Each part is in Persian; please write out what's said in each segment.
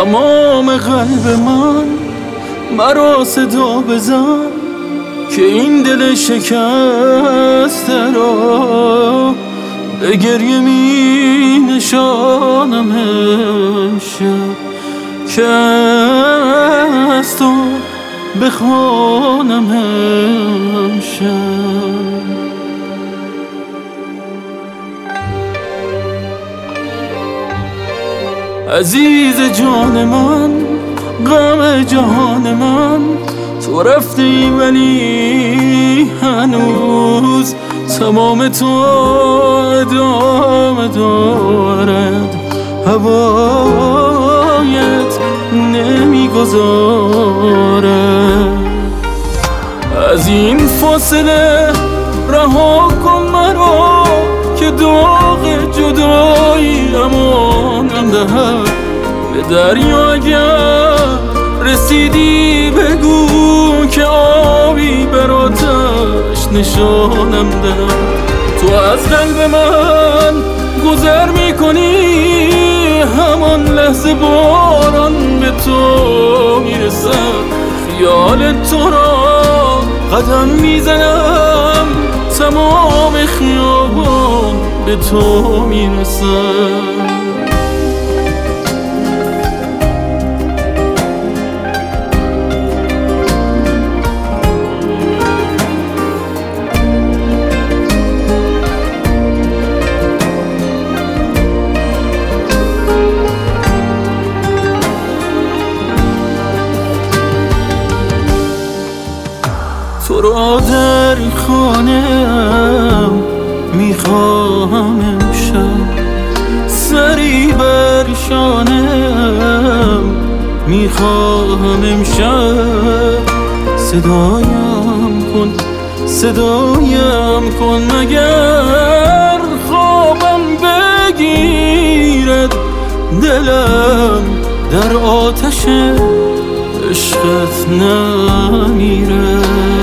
تمام قلب من مرا صدا بزن که این دل شکسته را به گریه می نشانم امشب، که از تو بخوانم امشب. عزیز جان من، غم جهان من، تو رفتی ولی هنوز تمام تو ادامه دارد، هوایت نمیگذارد. از این فاصله رها کن مرا که داغ جدایی امانم دهد. به دریا اگر رسیدی بگو که آبی بر آتش نشانم دهد. تو از قلب من گذر میکنی، همان لحظه باران به تو میرسد. خیال تو را قدم میزنم، تمام خیابان به تو میرسد. تو را در خانه‌ام میخواهم امشب، سری بر شانه‌ام میخواهم امشب. صدایم کن مگر خوابم بگیرد. دلم در آتش عشقت نمیره.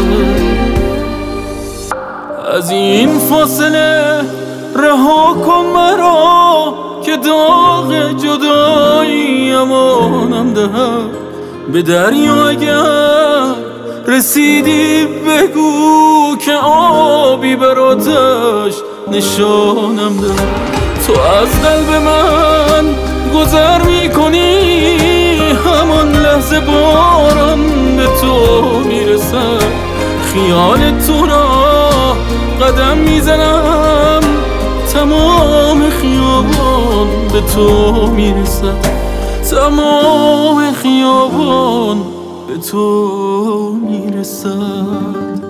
از این فاصله رها کن مرا که داغ جدایی امانم دهد. به دریا اگر رسیدی بگو که آبی بر آتش نشانم دهد. تو از قلب من گذر میکنی، همان لحظه باران به تو میرسد. خیال تو را قدم میزنم، تمام خیابان به تو میرسد. تمام خیابان به تو میرسد.